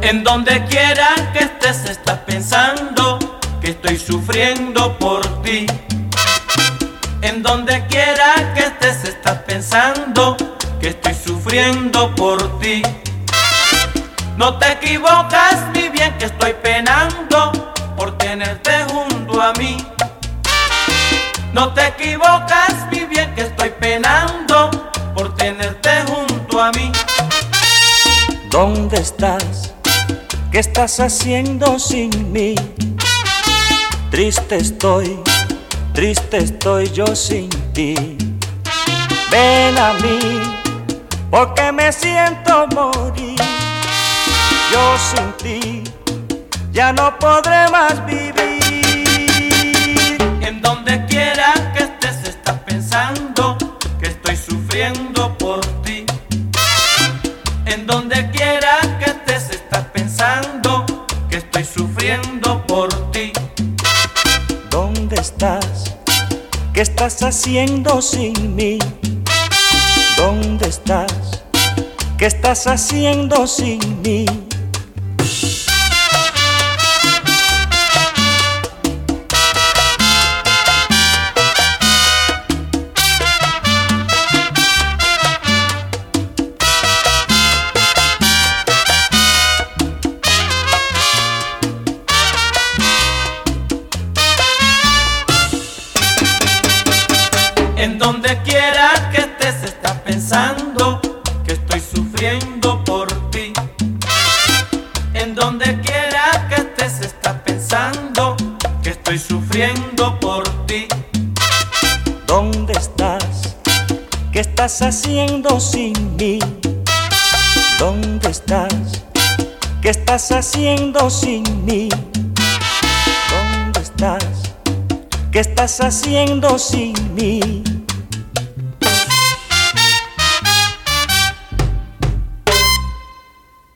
En donde quiera que estés estás pensando que estoy sufriendo por ti. En donde quiera que estés estás pensando que estoy sufriendo por ti. No te equivocas, mi bien, que estoy penando por tenerte junto a mí. No te equivocas, mi bien, que estoy penando por tenerte junto a mí. ¿Dónde estás? ¿Qué estás haciendo sin mí? Triste estoy yo sin ti. Ven a mí, porque me siento morir. Yo sin ti ya no podré más vivir. En donde quiera que estés estás pensando que estoy sufriendo por ti. En donde quiera que estés estás pensando que estoy sufriendo por ti. ¿Dónde estás? ¿Qué estás haciendo sin mí? ¿Dónde estás? ¿Qué estás haciendo sin mí? En donde quiera que estés estás pensando que estoy sufriendo por ti. En donde quiera que estés estás pensando que estoy sufriendo por ti. ¿Dónde estás? ¿Qué estás haciendo sin mí? ¿Dónde estás? ¿Qué estás haciendo sin mí? ¿Dónde estás? ¿Qué estás haciendo sin mí?